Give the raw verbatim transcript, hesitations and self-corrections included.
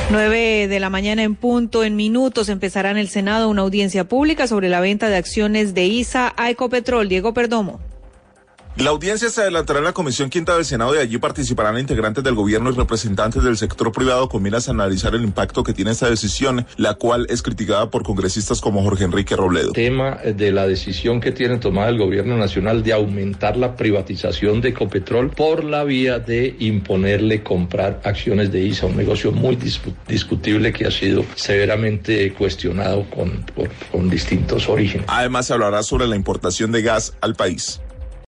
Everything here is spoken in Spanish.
Nueve de la mañana en punto, en minutos empezará en el Senado una audiencia pública sobre la venta de acciones de I S A a Ecopetrol. Diego Perdomo. La audiencia se adelantará en la Comisión Quinta del Senado y allí participarán integrantes del gobierno y representantes del sector privado con miras a analizar el impacto que tiene esta decisión, la cual es criticada por congresistas como Jorge Enrique Robledo. El tema de la decisión que tiene tomada el gobierno nacional de aumentar la privatización de Ecopetrol por la vía de imponerle comprar acciones de I S A, un negocio muy dispu- discutible que ha sido severamente cuestionado con, por, con distintos orígenes. Además se hablará sobre la importación de gas al país.